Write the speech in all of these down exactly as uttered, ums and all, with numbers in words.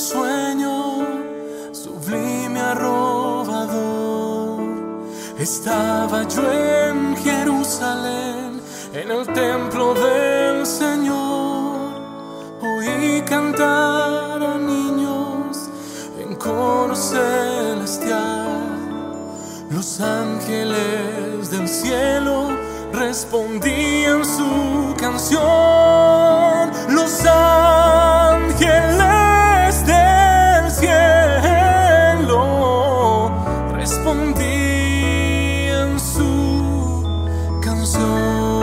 sueño sublime arrobador. Estaba yo en Jerusalén, en el templo del Señor. Oí cantar a niños en coro celestial. Los ángeles del cielo respondían su canción. Los ángeles del cielo respondían su canción.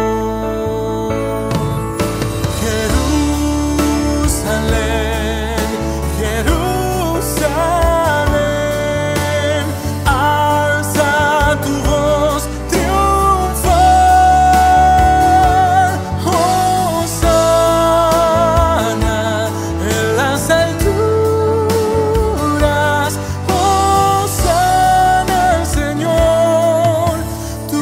Jerusalén, Jerusalén, alza tu voz triunfal. Hosana en las alturas. Hosana al Señor, tu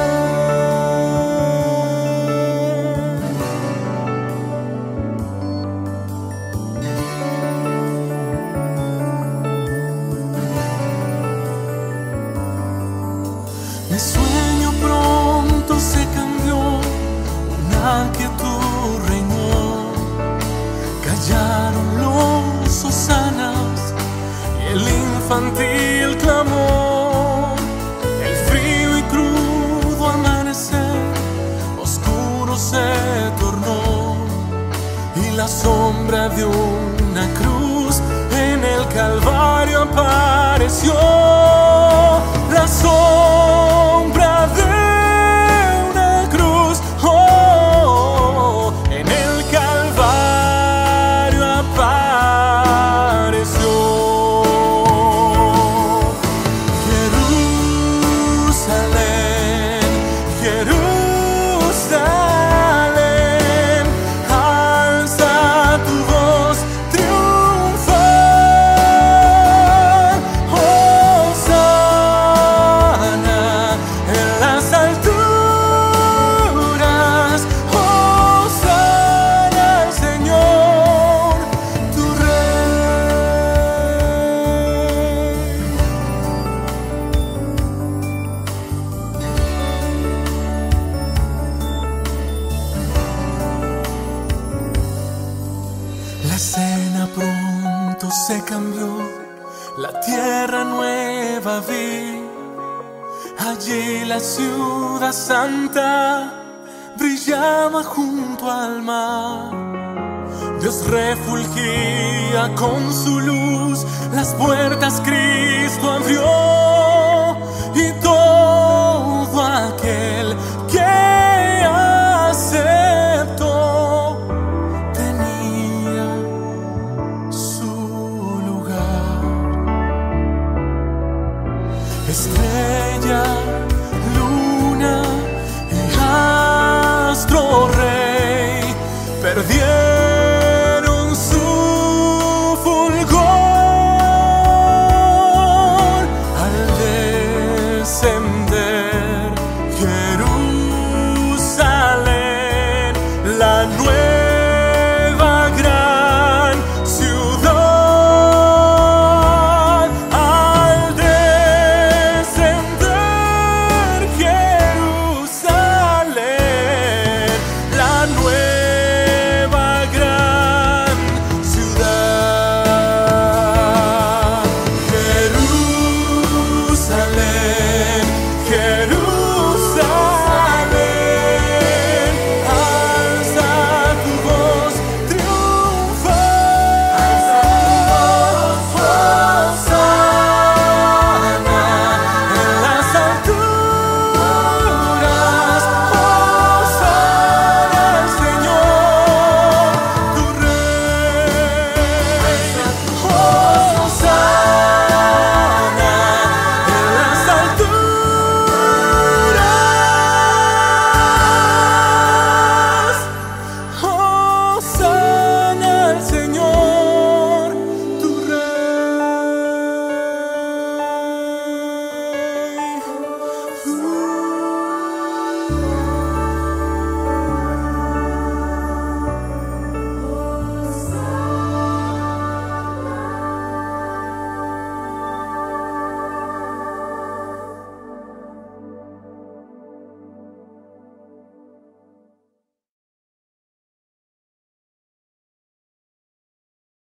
Mi sueño pronto se cambió, una quietud reinó. Callaron los hosanas y el infantil clamor. El frío y crudo amanecer oscuro se tornó, y la sombra de una cruz en el Calvario apareció. La sombra de una cruz, oh, en el Calvario apareció. Jerusalén, Jerusalén, alza tu voz triunfal. Hosana en las alturas. Hosana al Señor, tu Rey. La escena pronto se cambió, la tierra nueva vi. Allí la ciudad santa brillaba junto al mar. Dios refulgía con su luz, las puertas Cristo abrió, y todo aquel que aceptó tenía su lugar. Estrella, luna y astro rey perdieron